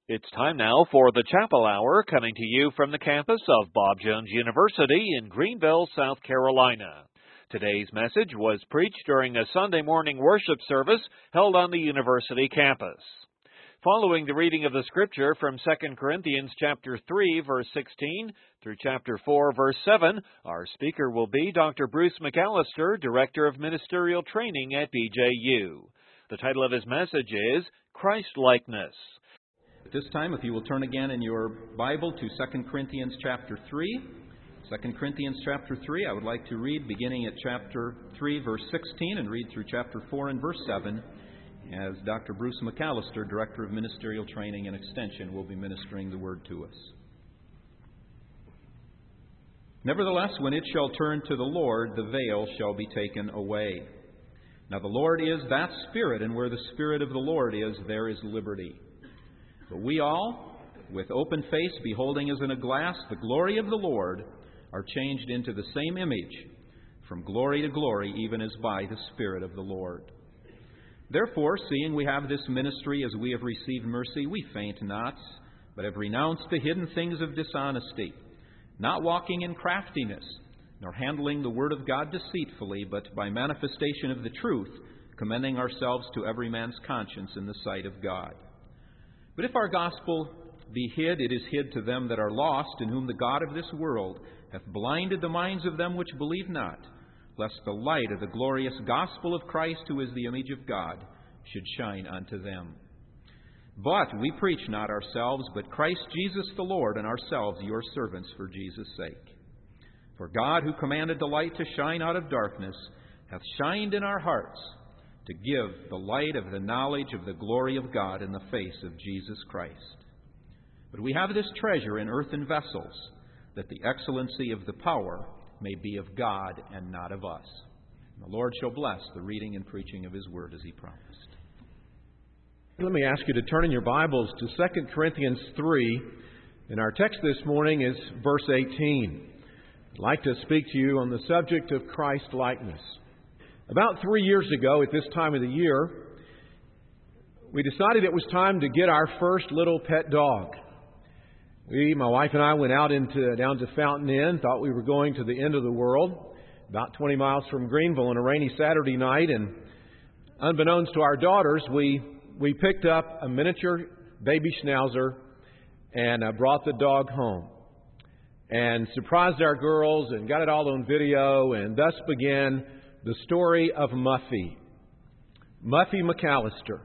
It's time now for the Chapel Hour, coming to you from the campus of Bob Jones University in Greenville, South Carolina. Today's message was preached during a Sunday morning worship service held on the university campus. Following the reading of the Scripture from 2 Corinthians chapter 3, verse 16 through chapter 4, verse 7, our speaker will be Dr. Bruce McAllister, Director of Ministerial Training at BJU. The title of his message is Christ-Likeness. At this time, if you will turn again in your Bible to 2 Corinthians chapter 3. 2 Corinthians chapter 3, I would like to read beginning at chapter 3, verse 16, and read through chapter 4 and verse 7, as Dr. Bruce McAllister, Director of Ministerial Training and Extension, will be ministering the Word to us. Nevertheless, when it shall turn to the Lord, the veil shall be taken away. Now the Lord is that Spirit, and where the Spirit of the Lord is, there is liberty. But we all, with open face, beholding as in a glass the glory of the Lord, are changed into the same image, from glory to glory, even as by the Spirit of the Lord. Therefore, seeing we have this ministry as we have received mercy, we faint not, but have renounced the hidden things of dishonesty, not walking in craftiness, nor handling the word of God deceitfully, but by manifestation of the truth, commending ourselves to every man's conscience in the sight of God. But if our gospel be hid, it is hid to them that are lost, in whom the God of this world hath blinded the minds of them which believe not, lest the light of the glorious gospel of Christ, who is the image of God, should shine unto them. But we preach not ourselves, but Christ Jesus the Lord, and ourselves your servants for Jesus' sake. For God, who commanded the light to shine out of darkness, hath shined in our hearts, to give the light of the knowledge of the glory of God in the face of Jesus Christ. But we have this treasure in earthen vessels, that the excellency of the power may be of God and not of us. And the Lord shall bless the reading and preaching of His word as He promised. Let me ask you to turn in your Bibles to 2 Corinthians 3, and our text this morning is verse 18. I'd like to speak to you on the subject of Christ-likeness. About 3 years ago, at this time of the year, we decided it was time to get our first little pet dog. My wife and I, went out down to Fountain Inn, thought we were going to the end of the world, about 20 miles from Greenville on a rainy Saturday night, and unbeknownst to our daughters, we picked up a miniature baby schnauzer and brought the dog home and surprised our girls and got it all on video, and thus began the story of Muffy McAllister.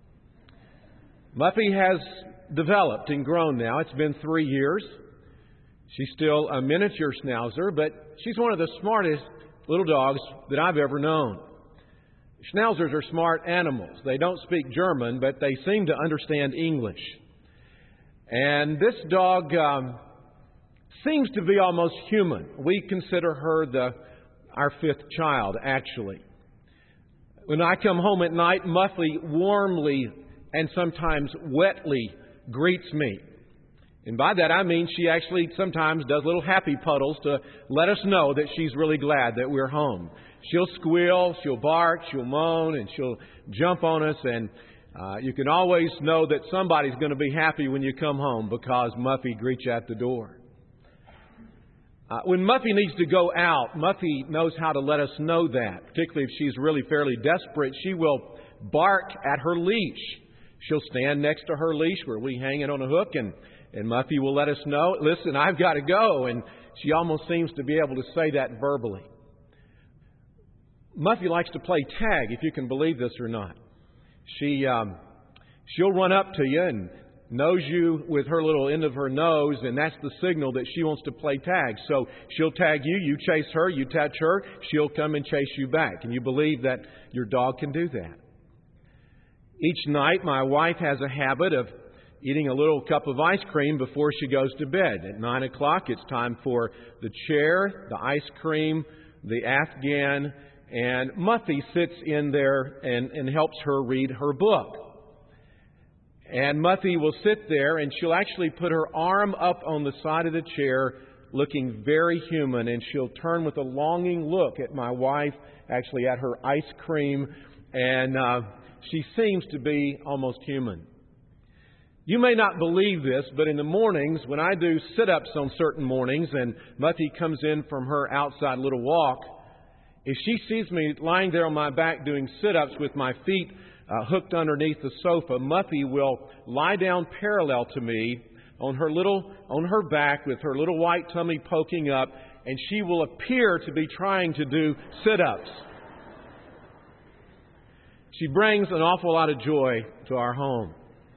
Muffy has developed and grown now. It's been 3 years. She's still a miniature schnauzer, but she's one of the smartest little dogs that I've ever known. Schnauzers are smart animals. They don't speak German, but they seem to understand English. And this dog seems to be almost human. We consider her our fifth child, actually. When I come home at night, Muffy warmly and sometimes wetly greets me. And by that I mean she actually sometimes does little happy puddles to let us know that she's really glad that we're home. She'll squeal, she'll bark, she'll moan, and she'll jump on us. And you can always know that somebody's going to be happy when you come home, because Muffy greets you at the door. When Muffy needs to go out, Muffy knows how to let us know that. Particularly if she's really fairly desperate, she will bark at her leash. She'll stand next to her leash where we hang it on a hook, and Muffy will let us know, listen, I've got to go. And she almost seems to be able to say that verbally. Muffy likes to play tag, if you can believe this or not. She'll run up to you and nose you with her little end of her nose, and that's the signal that she wants to play tag. So she'll tag you, you chase her, you touch her, she'll come and chase you back. Can you believe that your dog can do that? Each night, my wife has a habit of eating a little cup of ice cream before she goes to bed. At 9 o'clock, it's time for the chair, the ice cream, the Afghan, and Muffy sits in there and helps her read her book. And Muffy will sit there, and she'll actually put her arm up on the side of the chair, looking very human, and she'll turn with a longing look at my wife, actually at her ice cream, and she seems to be almost human. You may not believe this, but in the mornings, when I do sit-ups on certain mornings and Muffy comes in from her outside little walk, if she sees me lying there on my back doing sit-ups with my feet hooked underneath the sofa, Muffy will lie down parallel to me on her back with her little white tummy poking up, and she will appear to be trying to do sit-ups. She brings an awful lot of joy to our home.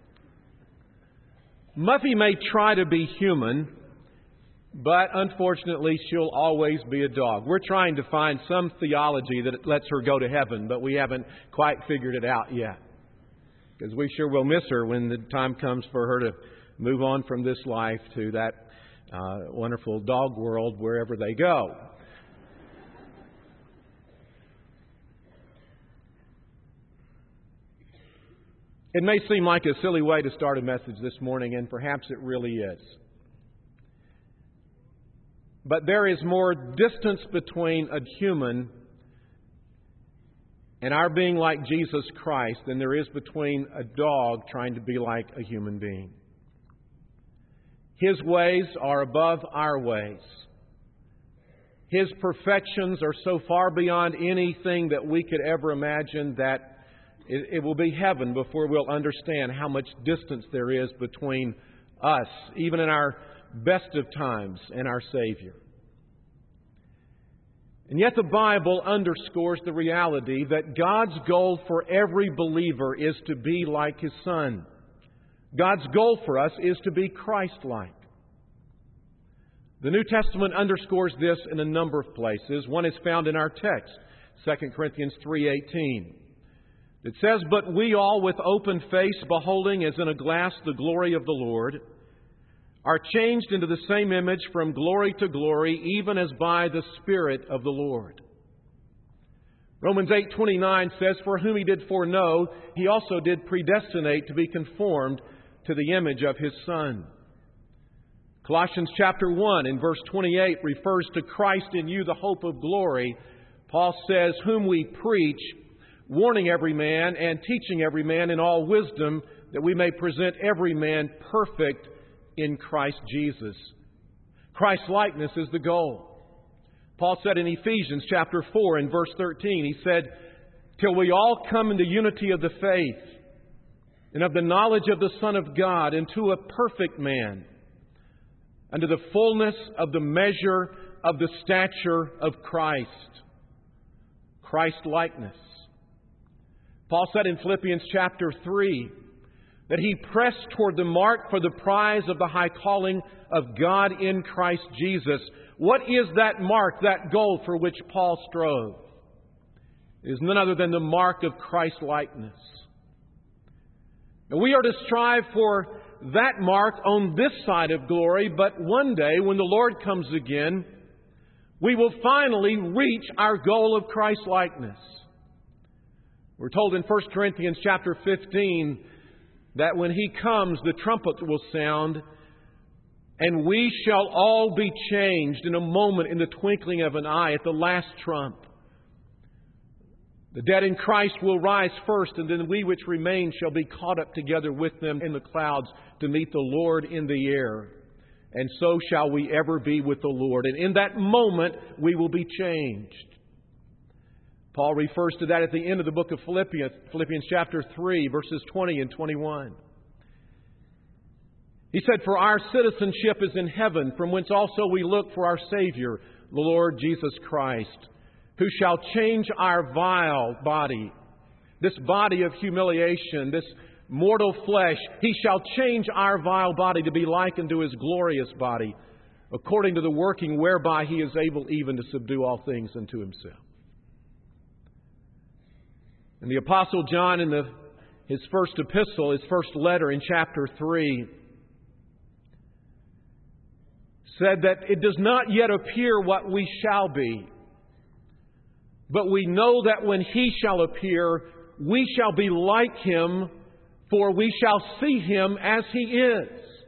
Muffy may try to be human, but unfortunately she'll always be a dog. We're trying to find some theology that lets her go to heaven, but we haven't quite figured it out yet. Because we sure will miss her when the time comes for her to move on from this life to that wonderful dog world wherever they go. It may seem like a silly way to start a message this morning, and perhaps it really is. But there is more distance between a human and our being like Jesus Christ than there is between a dog trying to be like a human being. His ways are above our ways. His perfections are so far beyond anything that we could ever imagine that it will be heaven before we'll understand how much distance there is between us, even in our best of times, and our Savior. And yet the Bible underscores the reality that God's goal for every believer is to be like His Son. God's goal for us is to be Christ-like. The New Testament underscores this in a number of places. One is found in our text, 2 Corinthians 3:18. It says, "But we all with open face, beholding as in a glass the glory of the Lord, are changed into the same image from glory to glory, even as by the Spirit of the Lord." Romans 8:29 says, "For whom He did foreknow, He also did predestinate to be conformed to the image of His Son." Colossians chapter 1 in verse 28 refers to Christ in you, the hope of glory. Paul says, "Whom we preach, warning every man and teaching every man in all wisdom, that we may present every man perfect in Christ Jesus." Christ-likeness is the goal. Paul said in Ephesians chapter 4 and verse 13, he said, "Till we all come into unity of the faith and of the knowledge of the Son of God, into a perfect man, unto the fullness of the measure of the stature of Christ." Christ-likeness. Paul said in Philippians chapter 3 that he pressed toward the mark for the prize of the high calling of God in Christ Jesus. What is that mark, that goal for which Paul strove? It is none other than the mark of Christ-likeness. Now, we are to strive for that mark on this side of glory, but one day when the Lord comes again, we will finally reach our goal of Christ-likeness. We're told in 1 Corinthians chapter 15 that when He comes, the trumpet will sound, and we shall all be changed in a moment, in the twinkling of an eye, at the last trump. The dead in Christ will rise first, and then we which remain shall be caught up together with them in the clouds to meet the Lord in the air. And so shall we ever be with the Lord. And in that moment, we will be changed. Paul refers to that at the end of the book of Philippians chapter 3, verses 20 and 21. He said, "For our citizenship is in heaven, from whence also we look for our Savior, the Lord Jesus Christ, who shall change our vile body," this body of humiliation, this mortal flesh. "He shall change our vile body to be like unto His glorious body, according to the working whereby He is able even to subdue all things unto Himself." And the Apostle John, in his first epistle, his first letter in chapter 3, said that it does not yet appear what we shall be, but we know that when He shall appear, we shall be like Him, for we shall see Him as He is.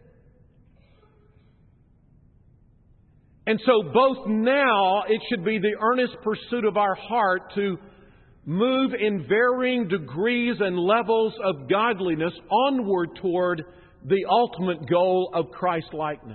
And so both now it should be the earnest pursuit of our heart to move in varying degrees and levels of godliness onward toward the ultimate goal of Christ-likeness.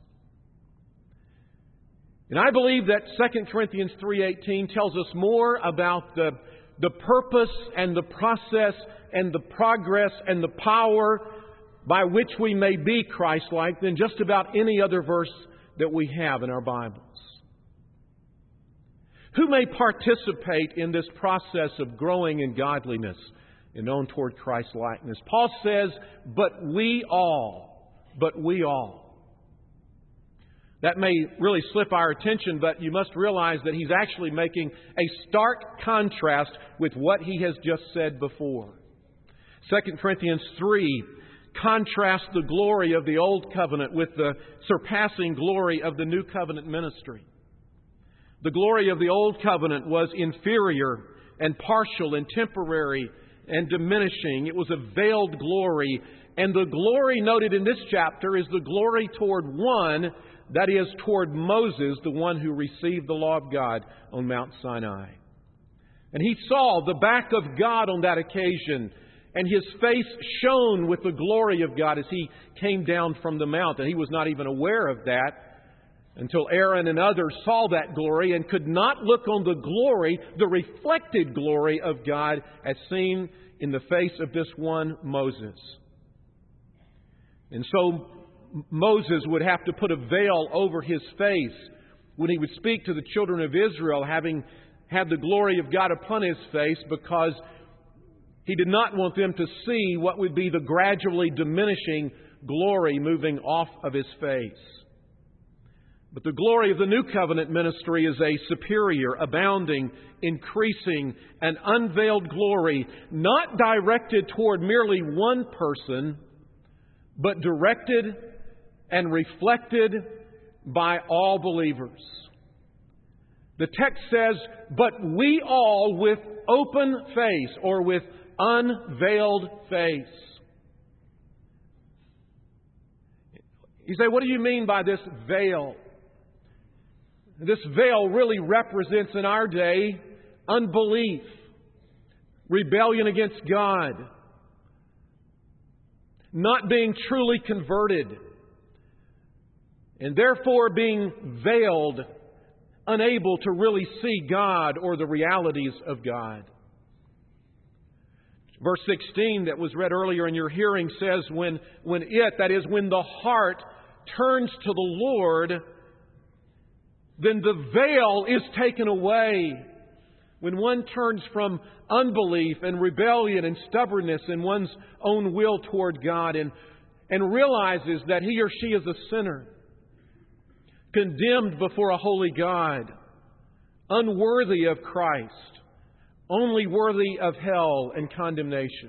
And I believe that 2 Corinthians 3:18 tells us more about the purpose and the process and the progress and the power by which we may be Christ-like than just about any other verse that we have in our Bibles. Who may participate in this process of growing in godliness and on toward Christ-likeness? Paul says, but we all. That may really slip our attention, but you must realize that he's actually making a stark contrast with what he has just said before. 2 Corinthians 3 contrasts the glory of the Old Covenant with the surpassing glory of the New Covenant ministry. The glory of the Old Covenant was inferior and partial and temporary and diminishing. It was a veiled glory. And the glory noted in this chapter is the glory toward one, that is, toward Moses, the one who received the law of God on Mount Sinai. And he saw the back of God on that occasion, and his face shone with the glory of God as he came down from the mount. And he was not even aware of that until Aaron and others saw that glory and could not look on the glory, the reflected glory of God as seen in the face of this one Moses. And so Moses would have to put a veil over his face when he would speak to the children of Israel, having had the glory of God upon his face, because he did not want them to see what would be the gradually diminishing glory moving off of his face. But the glory of the New Covenant ministry is a superior, abounding, increasing, and unveiled glory, not directed toward merely one person, but directed and reflected by all believers. The text says, but we all with open face, or with unveiled face. You say, what do you mean by this veil? This veil really represents in our day unbelief, rebellion against God, not being truly converted, and therefore being veiled, unable to really see God or the realities of God. Verse 16 that was read earlier in your hearing says, when the heart turns to the Lord, then the veil is taken away. When one turns from unbelief and rebellion and stubbornness in one's own will toward God and realizes that he or she is a sinner, condemned before a holy God, unworthy of Christ, only worthy of hell and condemnation.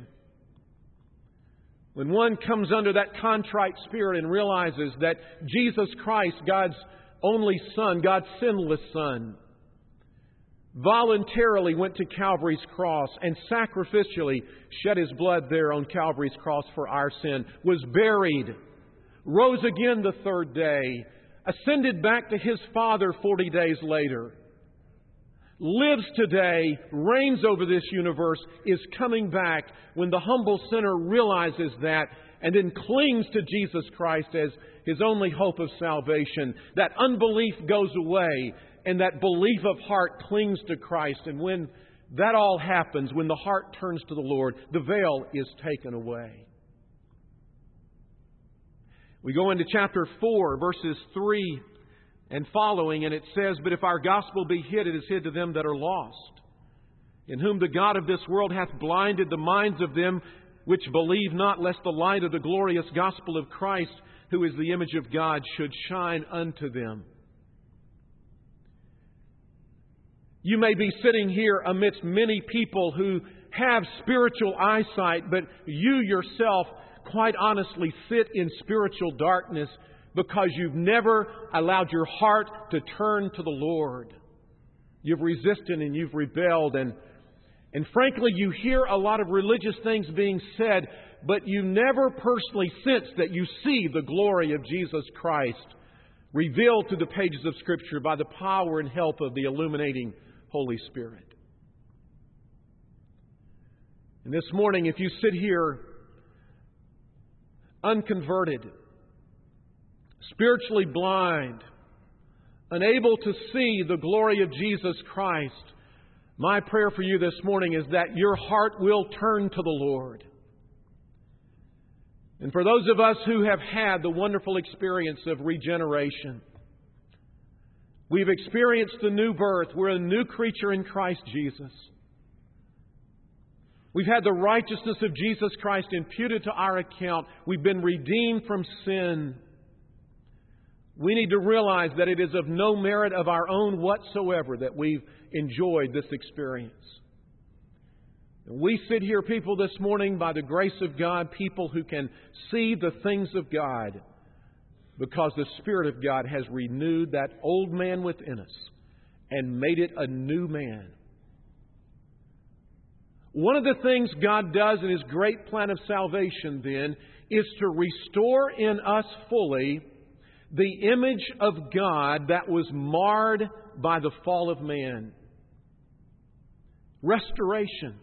When one comes under that contrite spirit and realizes that Jesus Christ, God's only Son, God's sinless Son, voluntarily went to Calvary's cross and sacrificially shed His blood there on Calvary's cross for our sin, was buried, rose again the third day, ascended back to His Father 40 days later, lives today, reigns over this universe, is coming back, when the humble sinner realizes that and then clings to Jesus Christ as his only hope of salvation, that unbelief goes away and that belief of heart clings to Christ. And when that all happens, when the heart turns to the Lord, the veil is taken away. We go into chapter 4, verses 3 and following, and it says, "But if our gospel be hid, it is hid to them that are lost, in whom the God of this world hath blinded the minds of them which believe not, lest the light of the glorious gospel of Christ, who is the image of God, should shine unto them." You may be sitting here amidst many people who have spiritual eyesight, but you yourself, quite honestly, sit in spiritual darkness because you've never allowed your heart to turn to the Lord. You've resisted and you've rebelled, and frankly, you hear a lot of religious things being said, but you never personally sense that you see the glory of Jesus Christ revealed through the pages of Scripture by the power and help of the illuminating Holy Spirit. And this morning, if you sit here unconverted, spiritually blind, unable to see the glory of Jesus Christ, my prayer for you this morning is that your heart will turn to the Lord. And for those of us who have had the wonderful experience of regeneration, we've experienced the new birth. We're a new creature in Christ Jesus. We've had the righteousness of Jesus Christ imputed to our account. We've been redeemed from sin. We need to realize that it is of no merit of our own whatsoever that we've enjoyed this experience. We sit here, people, this morning, by the grace of God, people who can see the things of God because the Spirit of God has renewed that old man within us and made it a new man. One of the things God does in His great plan of salvation, then, is to restore in us fully the image of God that was marred by the fall of man. Restoration.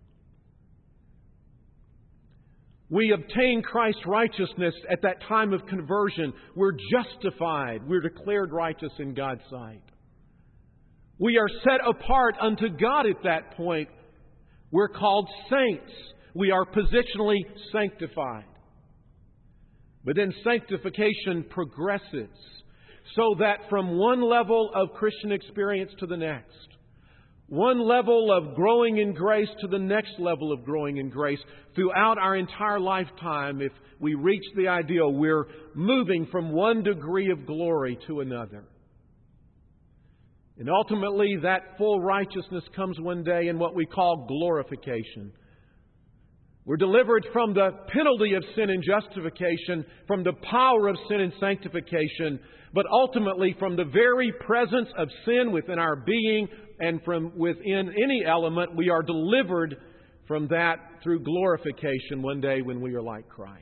We obtain Christ's righteousness at that time of conversion. We're justified. We're declared righteous in God's sight. We are set apart unto God at that point. We're called saints. We are positionally sanctified. But then sanctification progresses so that from one level of Christian experience to the next, one level of growing in grace to the next level of growing in grace, throughout our entire lifetime, if we reach the ideal, we're moving from one degree of glory to another. And ultimately, that full righteousness comes one day in what we call glorification. We're delivered from the penalty of sin and justification, from the power of sin and sanctification, but ultimately from the very presence of sin within our being and from within any element, we are delivered from that through glorification one day when we are like Christ.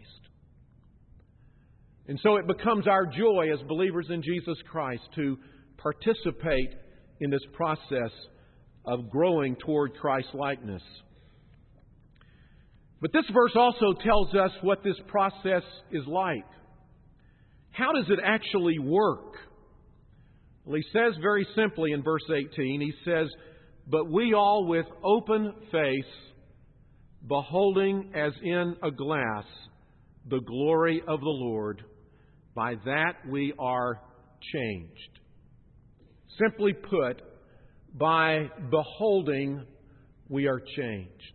And so it becomes our joy as believers in Jesus Christ to participate in this process of growing toward Christ-likeness. But this verse also tells us what this process is like. How does it actually work? Well, he says very simply in verse 18, he says, "But we all with open face, beholding as in a glass the glory of the Lord, by that we are changed." Simply put, by beholding, we are changed.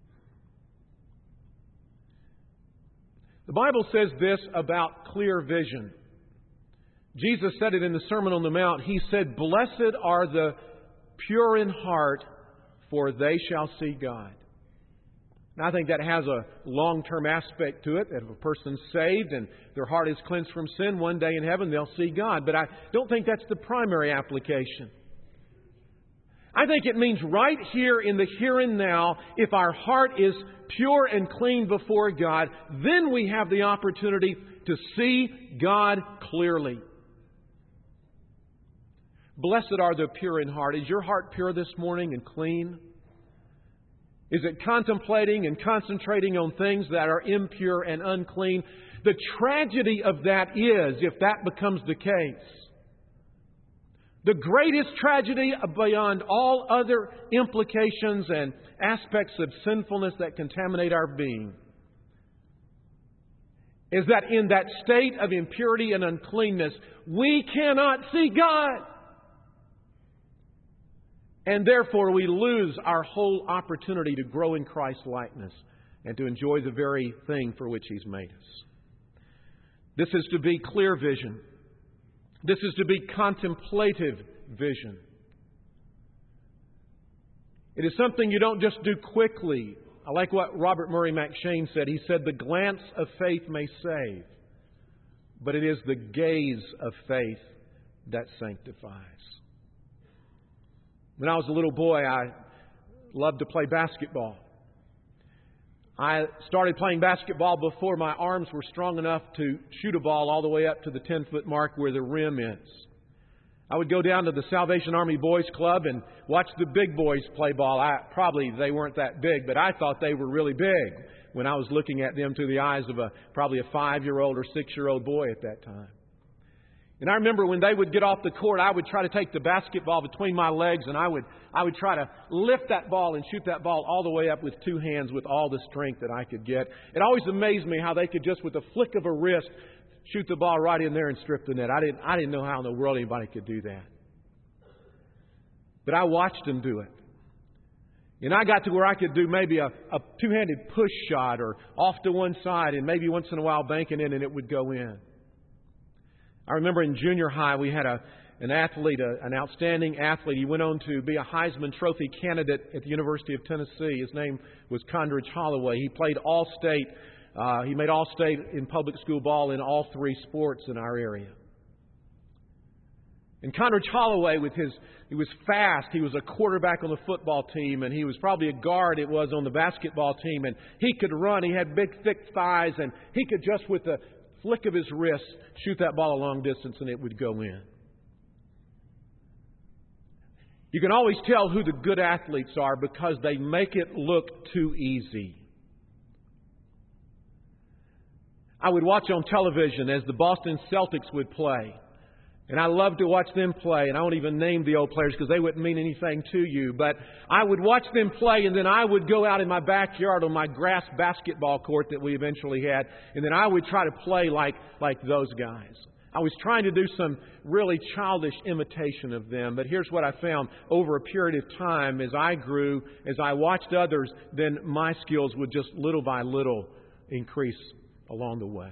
The Bible says this about clear vision. Jesus said it in the Sermon on the Mount. He said, "Blessed are the pure in heart, for they shall see God." And I think that has a long-term aspect to it, that if a person's saved and their heart is cleansed from sin, one day in heaven they'll see God. But I don't think that's the primary application. I think it means right here in the here and now, if our heart is pure and clean before God, then we have the opportunity to see God clearly. Blessed are the pure in heart. Is your heart pure this morning and clean? Is it contemplating and concentrating on things that are impure and unclean? The tragedy of that is, if that becomes the case, the greatest tragedy beyond all other implications and aspects of sinfulness that contaminate our being is that in that state of impurity and uncleanness, we cannot see God. And therefore, we lose our whole opportunity to grow in Christ's likeness and to enjoy the very thing for which He's made us. This is to be clear vision. This is to be contemplative vision. It is something you don't just do quickly. I like what Robert Murray McCheyne said. He said, "The glance of faith may save, but it is the gaze of faith that sanctifies." When I was a little boy, I loved to play basketball. I started playing basketball before my arms were strong enough to shoot a ball all the way up to the 10-foot mark where the rim is. I would go down to the Salvation Army Boys Club and watch the big boys play ball. They weren't that big, but I thought they were really big. when I was looking at them through the eyes of probably a 5-year-old or 6-year-old boy at that time. And I remember when they would get off the court, I would try to take the basketball between my legs and I would try to lift that ball and shoot that ball all the way up with 2 hands with all the strength that I could get. It always amazed me how they could just with a flick of a wrist shoot the ball right in there and strip the net. I didn't know how in the world anybody could do that. But I watched them do it. And I got to where I could do maybe a 2-handed push shot or off to one side and maybe once in a while banking in and it would go in. I remember in junior high we had an athlete, an outstanding athlete. He went on to be a Heisman Trophy candidate at the University of Tennessee. His name was Condridge Holloway. He played All-State. He made All-State in public school ball in all 3 sports in our area. And Condridge Holloway, he was fast. He was a quarterback on the football team, and he was probably a guard it was on the basketball team. And he could run. He had big, thick thighs, and he could just with the flick of his wrist shoot that ball a long distance, and it would go in. You can always tell who the good athletes are because they make it look too easy. I would watch on television as the Boston Celtics would play. And I love to watch them play. And I won't even name the old players because they wouldn't mean anything to you. But I would watch them play and then I would go out in my backyard on my grass basketball court that we eventually had. And then I would try to play like those guys. I was trying to do some really childish imitation of them. But here's what I found. Over a period of time, as I grew, as I watched others, then my skills would just little by little increase along the way.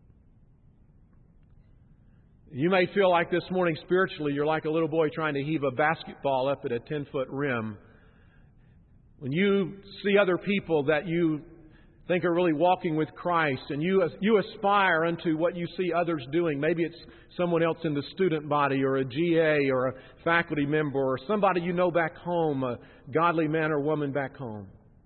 You may feel like this morning spiritually you're like a little boy trying to heave a basketball up at a 10-foot rim. When you see other people that you think are really walking with Christ and you aspire unto what you see others doing, maybe it's someone else in the student body or a GA or a faculty member or somebody you know back home, a godly man or woman back home.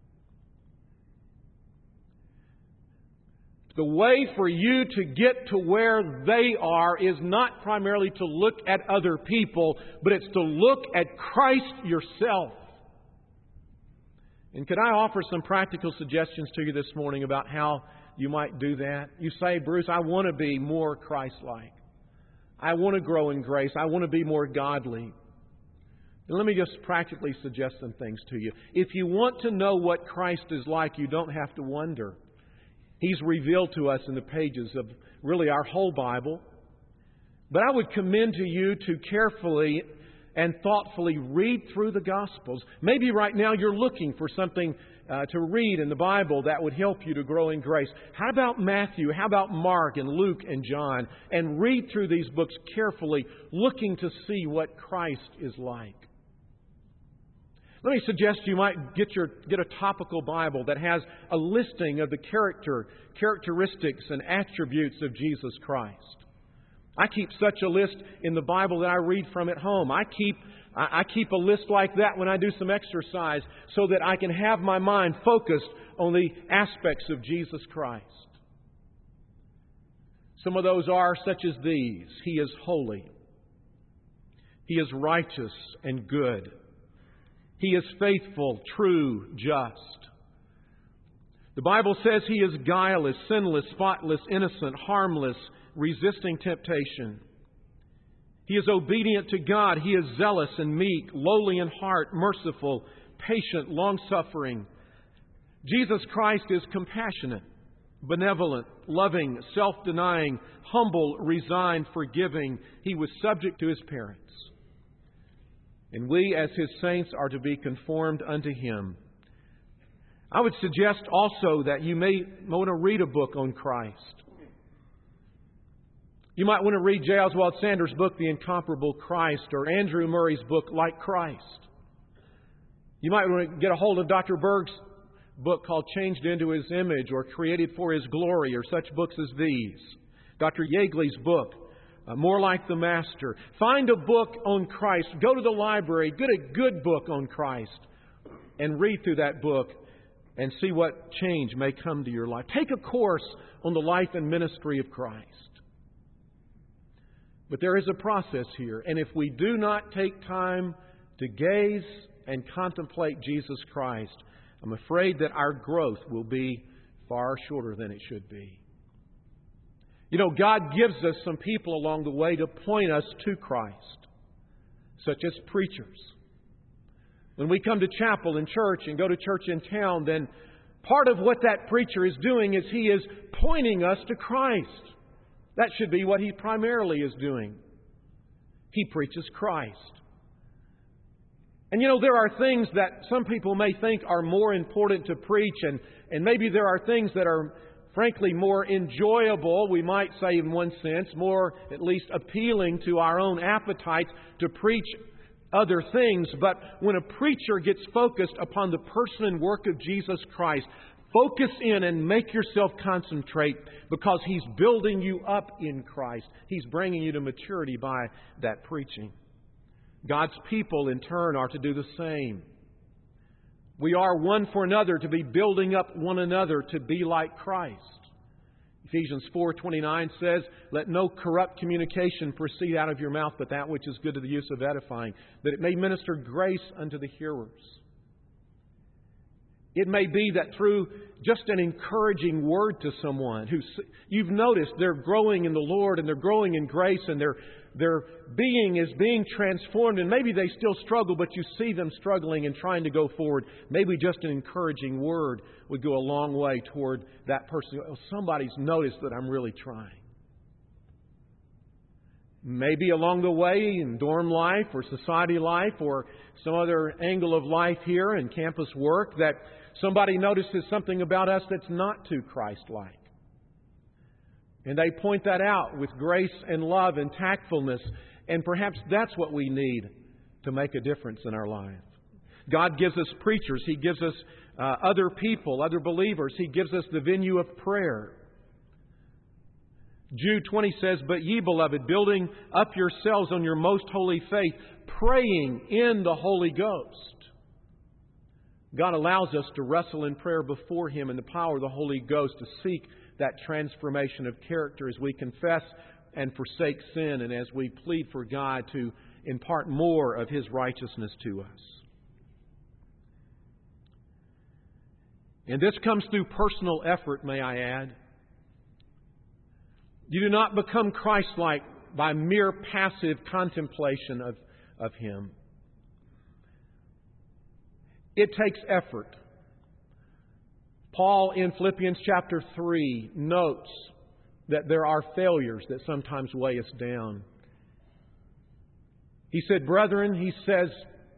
The way for you to get to where they are is not primarily to look at other people, but it's to look at Christ yourself. And could I offer some practical suggestions to you this morning about how you might do that? You say, Bruce, I want to be more Christ-like. I want to grow in grace. I want to be more godly. And let me just practically suggest some things to you. If you want to know what Christ is like, you don't have to wonder. He's revealed to us in the pages of really our whole Bible. But I would commend to you to carefully and thoughtfully read through the Gospels. Maybe right now you're looking for something to read in the Bible that would help you to grow in grace. How about Matthew? How about Mark and Luke and John? And read through these books carefully, looking to see what Christ is like. Let me suggest you might get a topical Bible that has a listing of the characteristics and attributes of Jesus Christ. I keep such a list in the Bible that I read from at home. I keep a list like that when I do some exercise so that I can have my mind focused on the aspects of Jesus Christ. Some of those are such as these. He is holy. He is righteous and good. He is faithful, true, just. The Bible says He is guileless, sinless, spotless, innocent, harmless, resisting temptation. He is obedient to God. He is zealous and meek, lowly in heart, merciful, patient, long-suffering. Jesus Christ is compassionate, benevolent, loving, self-denying, humble, resigned, forgiving. He was subject to His parents. And we, as His saints, are to be conformed unto Him. I would suggest also that you may want to read a book on Christ. You might want to read J. Oswald Sanders' book, The Incomparable Christ, or Andrew Murray's book, Like Christ. You might want to get a hold of Dr. Berg's book called Changed into His Image, or Created for His Glory, or such books as these. Dr. Yeagley's book, More Like the Master. Find a book on Christ. Go to the library. Get a good book on Christ. And read through that book and see what change may come to your life. Take a course on the life and ministry of Christ. But there is a process here. And if we do not take time to gaze and contemplate Jesus Christ, I'm afraid that our growth will be far shorter than it should be. You know, God gives us some people along the way to point us to Christ, such as preachers. When we come to chapel in church and go to church in town, then part of what that preacher is doing is he is pointing us to Christ. That should be what he primarily is doing. He preaches Christ. And you know, there are things that some people may think are more important to preach, and maybe there are things that are, frankly, more enjoyable, we might say in one sense, more at least appealing to our own appetites to preach other things. But when a preacher gets focused upon the person and work of Jesus Christ, focus in and make yourself concentrate, because He's building you up in Christ. He's bringing you to maturity by that preaching. God's people, in turn, are to do the same. We are one for another to be building up one another to be like Christ. Ephesians 4:29 says, "Let no corrupt communication proceed out of your mouth, but that which is good to the use of edifying, that it may minister grace unto the hearers." It may be that through just an encouraging word to someone who you've noticed they're growing in the Lord and they're growing in grace and their being is being transformed, and maybe they still struggle, but you see them struggling and trying to go forward. Maybe just an encouraging word would go a long way toward that person. Oh, somebody's noticed that I'm really trying. Maybe along the way in dorm life or society life or some other angle of life here in campus work, that somebody notices something about us that's not too Christ-like. And they point that out with grace and love and tactfulness. And perhaps that's what we need to make a difference in our life. God gives us preachers. He gives us other people, other believers. He gives us the venue of prayer. Jude 20 says, "But ye, beloved, building up yourselves on your most holy faith, praying in the Holy Ghost." God allows us to wrestle in prayer before Him in the power of the Holy Ghost to seek that transformation of character as we confess and forsake sin and as we plead for God to impart more of His righteousness to us. And this comes through personal effort, may I add. You do not become Christ-like by mere passive contemplation of Him. It takes effort. Paul in Philippians chapter 3 notes that there are failures that sometimes weigh us down. He said, "Brethren," he says,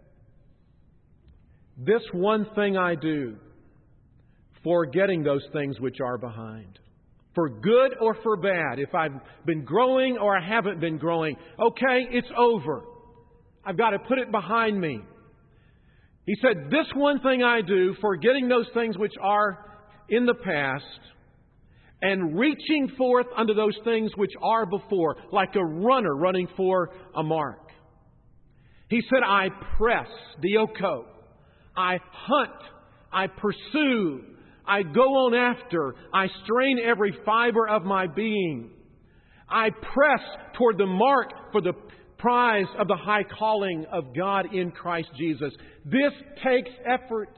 "this one thing I do, forgetting those things which are behind." For good or for bad, if I've been growing or I haven't been growing, okay, it's over. I've got to put it behind me. He said, "This one thing I do, forgetting those things which are in the past, and reaching forth unto those things which are before," like a runner running for a mark. He said, "I press," dioko. I hunt. I pursue. I go on after. I strain every fiber of my being. I press toward the mark for the prize of the high calling of God in Christ Jesus. This takes effort.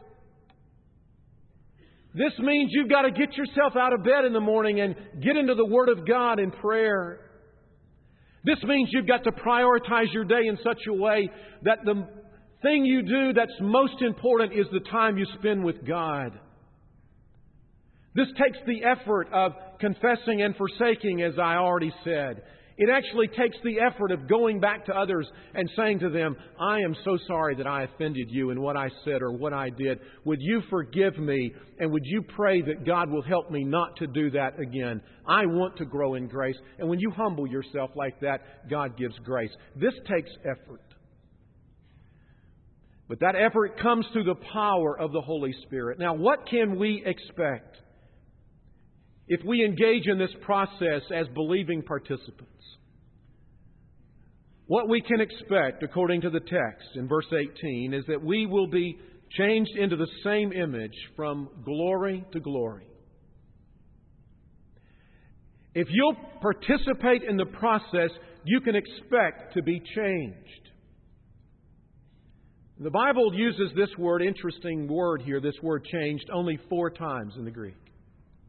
This means you've got to get yourself out of bed in the morning and get into the Word of God in prayer. This means you've got to prioritize your day in such a way that the thing you do that's most important is the time you spend with God. This takes the effort of confessing and forsaking, as I already said. It actually takes the effort of going back to others and saying to them, "I am so sorry that I offended you in what I said or what I did. Would you forgive me? And would you pray that God will help me not to do that again? I want to grow in grace." And when you humble yourself like that, God gives grace. This takes effort. But that effort comes through the power of the Holy Spirit. Now, what can we expect if we engage in this process as believing participants? What we can expect, according to the text in verse 18, is that we will be changed into the same image from glory to glory. If you'll participate in the process, you can expect to be changed. The Bible uses this word, interesting word here, this word changed, only 4 times in the Greek.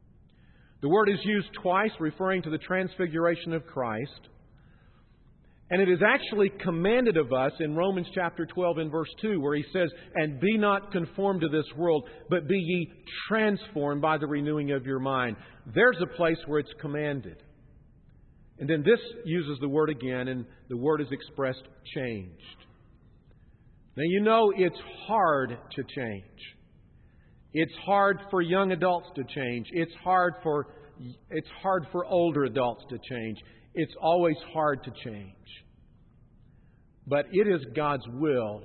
The word is used twice referring to the transfiguration of Christ. And it is actually commanded of us in Romans chapter 12 and verse 2, where He says, "And be not conformed to this world, but be ye transformed by the renewing of your mind." There's a place where it's commanded. And then this uses the word again, and the word is expressed changed. Now you know it's hard to change. It's hard for young adults to change. It's hard for older adults to change. It's always hard to change. But it is God's will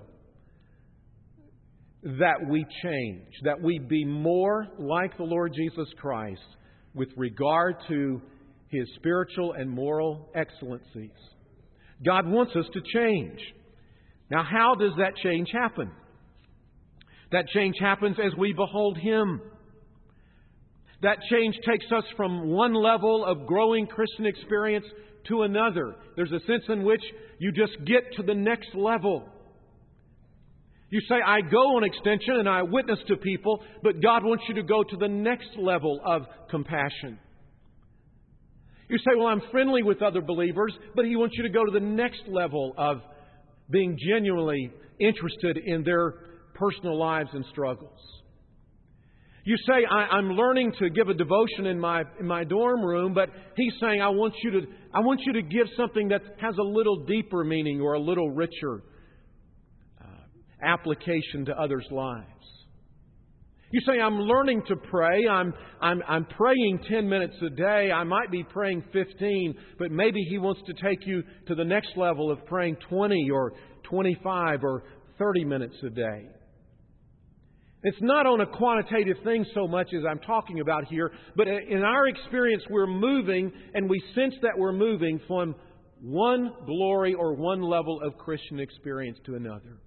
that we change, that we be more like the Lord Jesus Christ with regard to His spiritual and moral excellencies. God wants us to change. Now, how does that change happen? That change happens as we behold Him. That change takes us from one level of growing Christian experience to another. There's a sense in which you just get to the next level. You say, I go on extension and I witness to people, but God wants you to go to the next level of compassion. You say, well, I'm friendly with other believers, but He wants you to go to the next level of being genuinely interested in their personal lives and struggles. You say, I'm learning to give a devotion in my dorm room, but He's saying, I want you to give something that has a little deeper meaning or a little richer application to others' lives. You say, I'm learning to pray. I'm praying 10 minutes a day. I might be praying 15, but maybe He wants to take you to the next level of praying 20 or 25 or 30 minutes a day. It's not on a quantitative thing so much as I'm talking about here, but in our experience, we're moving, and we sense that we're moving from one glory or one level of Christian experience to another.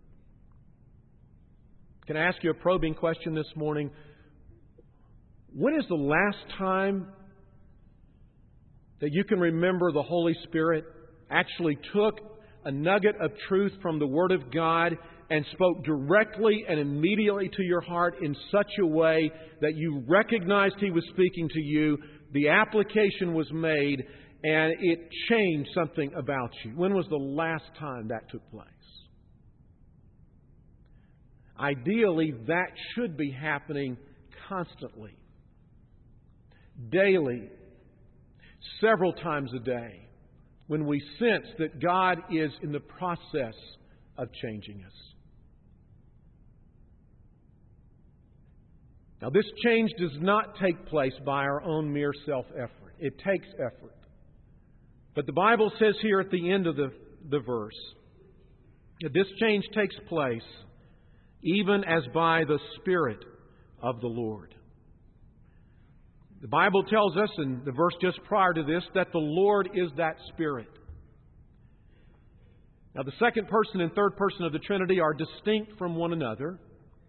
Can I ask you a probing question this morning? When is the last time that you can remember the Holy Spirit actually took a nugget of truth from the Word of God and spoke directly and immediately to your heart in such a way that you recognized He was speaking to you, the application was made, and it changed something about you? When was the last time that took place? Ideally, that should be happening constantly, daily, several times a day, when we sense that God is in the process of changing us. Now, this change does not take place by our own mere self-effort. It takes effort. But the Bible says here at the end of the verse that this change takes place even as by the Spirit of the Lord. The Bible tells us in the verse just prior to this that the Lord is that Spirit. Now, the second person and third person of the Trinity are distinct from one another.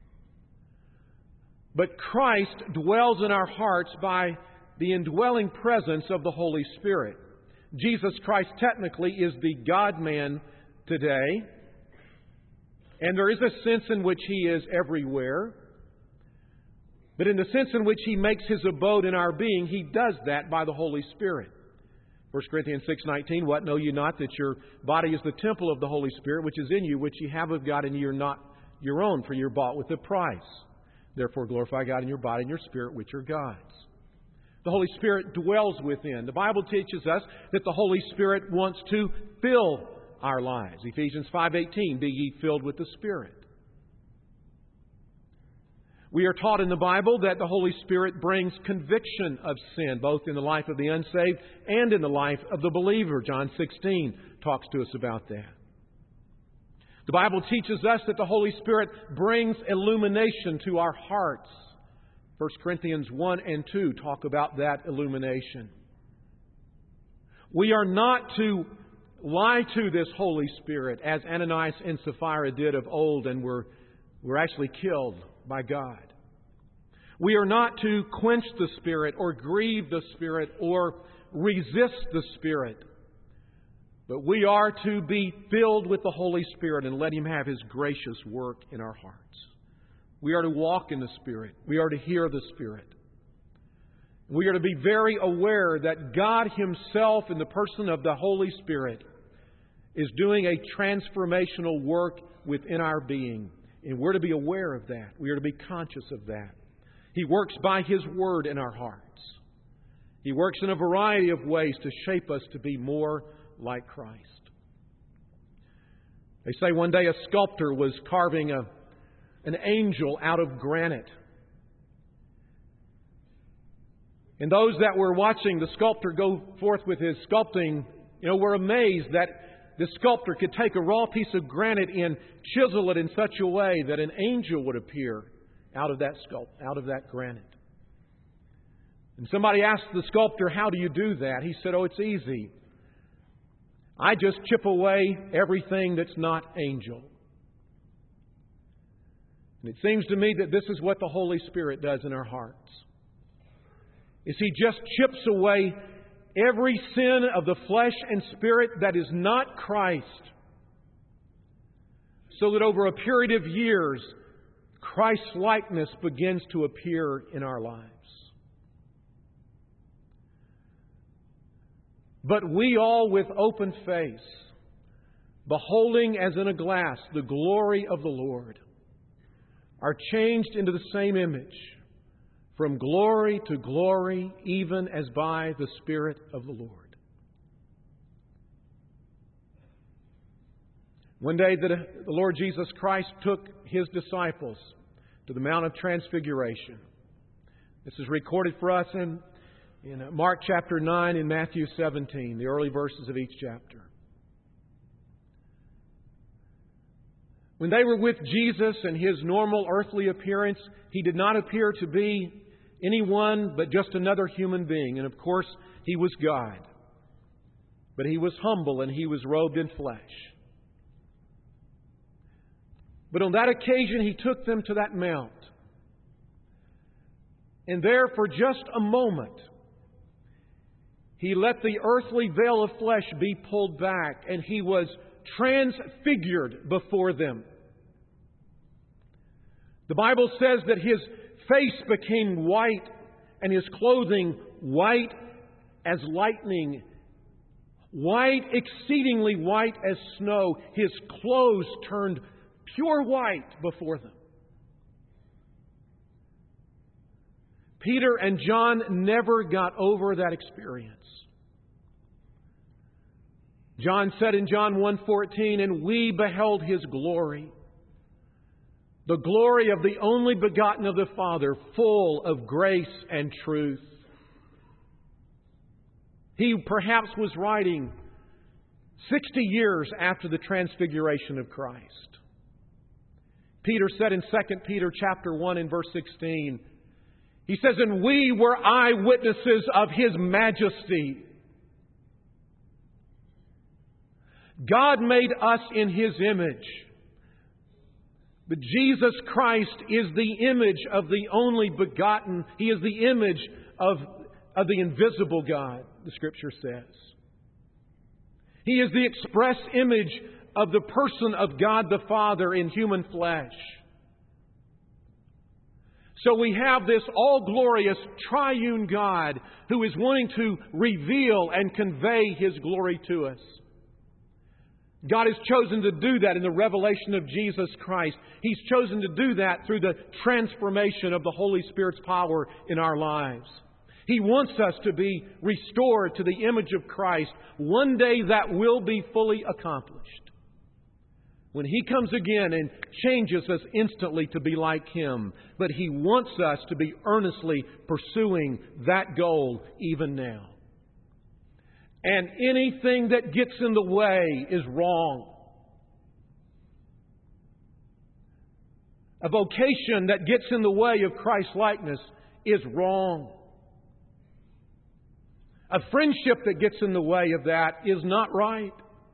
But Christ dwells in our hearts by the indwelling presence of the Holy Spirit. Jesus Christ technically is the God-man today. And there is a sense in which He is everywhere. But in the sense in which He makes His abode in our being, He does that by the Holy Spirit. 1 Corinthians 6:19, what know you not, that your body is the temple of the Holy Spirit, which is in you, which ye have of God, and ye are not your own, for you're bought with a price. Therefore glorify God in your body and your spirit, which are God's. The Holy Spirit dwells within. The Bible teaches us that the Holy Spirit wants to fill our lives. Ephesians 5:18, be ye filled with the Spirit. We are taught in the Bible that the Holy Spirit brings conviction of sin, both in the life of the unsaved and in the life of the believer. John 16 talks to us about that. The Bible teaches us that the Holy Spirit brings illumination to our hearts. 1 Corinthians 1 and 2 talk about that illumination. We are not to lie to this Holy Spirit as Ananias and Sapphira did of old and were actually killed by God. We are not to quench the Spirit or grieve the Spirit or resist the Spirit. But we are to be filled with the Holy Spirit and let Him have His gracious work in our hearts. We are to walk in the Spirit. We are to hear the Spirit. We are to be very aware that God Himself, in the person of the Holy Spirit, is doing a transformational work within our being. And we're to be aware of that. We are to be conscious of that. He works by His Word in our hearts. He works in a variety of ways to shape us to be more like Christ. They say one day a sculptor was carving an angel out of granite. And those that were watching the sculptor go forth with his sculpting, were amazed that the sculptor could take a raw piece of granite and chisel it in such a way that an angel would appear out of that granite. And somebody asked the sculptor, "How do you do that?" He said, "Oh, it's easy. I just chip away everything that's not angel." And it seems to me that this is what the Holy Spirit does in our hearts. Is He just chips away every sin of the flesh and spirit that is not Christ, so that over a period of years, Christ's likeness begins to appear in our lives. But we all, with open face, beholding as in a glass the glory of the Lord, are changed into the same image, from glory to glory, even as by the Spirit of the Lord. One day the Lord Jesus Christ took His disciples to the Mount of Transfiguration. This is recorded for us in Mark chapter 9 and Matthew 17, the early verses of each chapter. When they were with Jesus in His normal earthly appearance, He did not appear to be anyone but just another human being. And of course, He was God. But He was humble and He was robed in flesh. But on that occasion, He took them to that mount. And there, for just a moment, He let the earthly veil of flesh be pulled back, and He was transfigured before them. The Bible says that His face became white, and His clothing white as lightning, white, exceedingly white as snow. His clothes turned pure white before them. Peter and John never got over that experience. John said in John 1:14, "And we beheld His glory, the glory of the only begotten of the Father, full of grace and truth." He perhaps was writing 60 years after the transfiguration of Christ. Peter said in 2 Peter chapter 1 and verse 16, he says, "And we were eyewitnesses of His majesty." God made us in His image. But Jesus Christ is the image of the only begotten. He is the image of the invisible God, the Scripture says. He is the express image of the person of God the Father in human flesh. So we have this all-glorious triune God who is wanting to reveal and convey His glory to us. God has chosen to do that in the revelation of Jesus Christ. He's chosen to do that through the transformation of the Holy Spirit's power in our lives. He wants us to be restored to the image of Christ. One day that will be fully accomplished, when He comes again and changes us instantly to be like Him. But He wants us to be earnestly pursuing that goal even now. And anything that gets in the way is wrong. A vocation that gets in the way of Christ's likeness is wrong. A friendship that gets in the way of that is not right.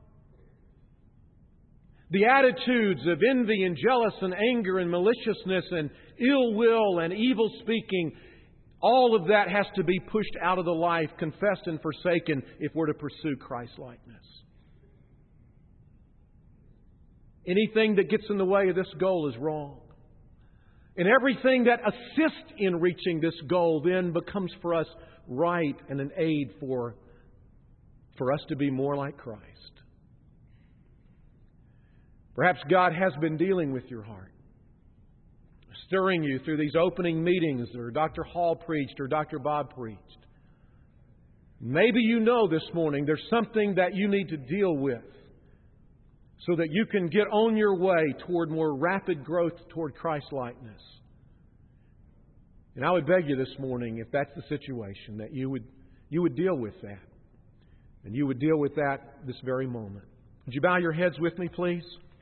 The attitudes of envy and jealous and anger and maliciousness and ill will and evil speaking, all of that has to be pushed out of the life, confessed and forsaken, if we're to pursue Christ's likeness. Anything that gets in the way of this goal is wrong. And everything that assists in reaching this goal then becomes for us right and an aid for us to be more like Christ. Perhaps God has been dealing with your heart, stirring you through these opening meetings, or Dr. Hall preached, or Dr. Bob preached. Maybe you know this morning there's something that you need to deal with so that you can get on your way toward more rapid growth toward Christ-likeness. And I would beg you this morning, if that's the situation, that you would deal with that. And you would deal with that this very moment. Would you bow your heads with me, please?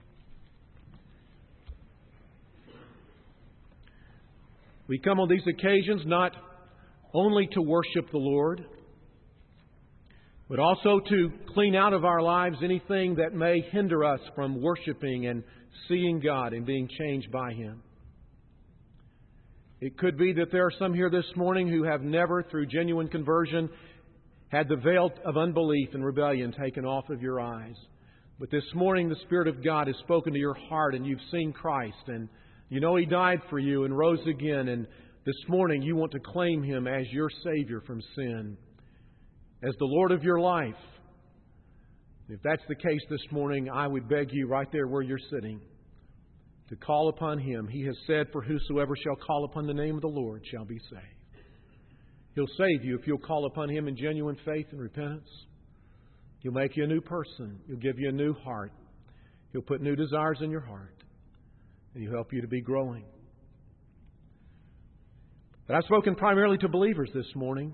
We come on these occasions not only to worship the Lord, but also to clean out of our lives anything that may hinder us from worshiping and seeing God and being changed by Him. It could be that there are some here this morning who have never, through genuine conversion, had the veil of unbelief and rebellion taken off of your eyes. But this morning the Spirit of God has spoken to your heart and you've seen Christ and you know He died for you and rose again, and this morning you want to claim Him as your Savior from sin, as the Lord of your life. If that's the case this morning, I would beg you right there where you're sitting to call upon Him. He has said, "For whosoever shall call upon the name of the Lord shall be saved." He'll save you if you'll call upon Him in genuine faith and repentance. He'll make you a new person. He'll give you a new heart. He'll put new desires in your heart. And He'll help you to be growing. But I've spoken primarily to believers this morning.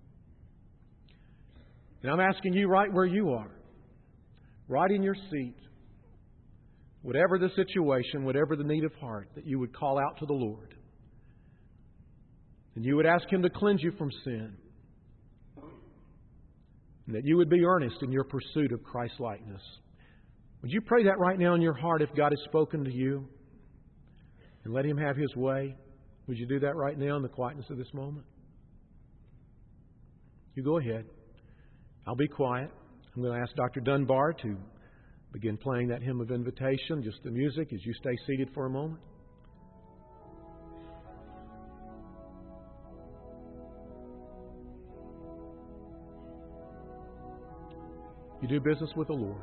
And I'm asking you right where you are, right in your seat, whatever the situation, whatever the need of heart, that you would call out to the Lord. And you would ask Him to cleanse you from sin. And that you would be earnest in your pursuit of Christ-likeness. Would you pray that right now in your heart if God has spoken to you? And let Him have His way. Would you do that right now in the quietness of this moment? You go ahead. I'll be quiet. I'm going to ask Dr. Dunbar to begin playing that hymn of invitation, just the music, as you stay seated for a moment. You do business with the Lord.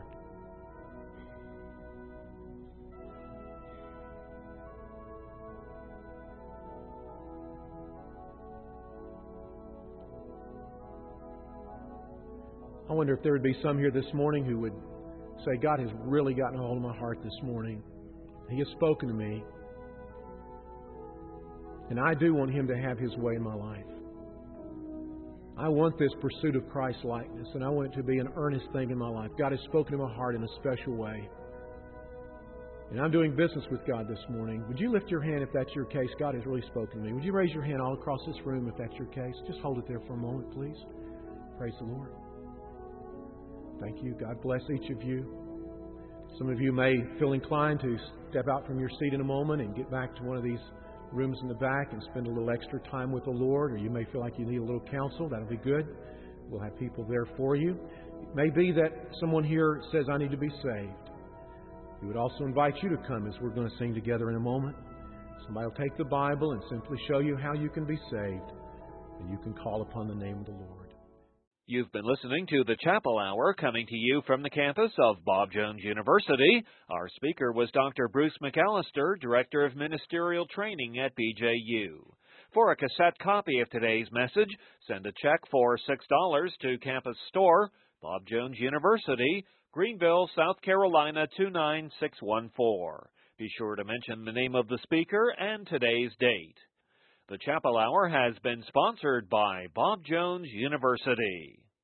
I wonder if there would be some here this morning who would say, God has really gotten a hold of my heart this morning. He has spoken to me. And I do want Him to have His way in my life. I want this pursuit of Christ-likeness, and I want it to be an earnest thing in my life. God has spoken to my heart in a special way. And I'm doing business with God this morning. Would you lift your hand if that's your case? God has really spoken to me. Would you raise your hand all across this room if that's your case? Just hold it there for a moment, please. Praise the Lord. Thank you. God bless each of you. Some of you may feel inclined to step out from your seat in a moment and get back to one of these rooms in the back and spend a little extra time with the Lord, or you may feel like you need a little counsel. That'll be good. We'll have people there for you. It may be that someone here says, I need to be saved. We would also invite you to come as we're going to sing together in a moment. Somebody will take the Bible and simply show you how you can be saved, and you can call upon the name of the Lord. You've been listening to the Chapel Hour, coming to you from the campus of Bob Jones University. Our speaker was Dr. Bruce McAllister, Director of Ministerial Training at BJU. For a cassette copy of today's message, send a check for $6 to Campus Store, Bob Jones University, Greenville, South Carolina 29614. Be sure to mention the name of the speaker and today's date. The Chapel Hour has been sponsored by Bob Jones University.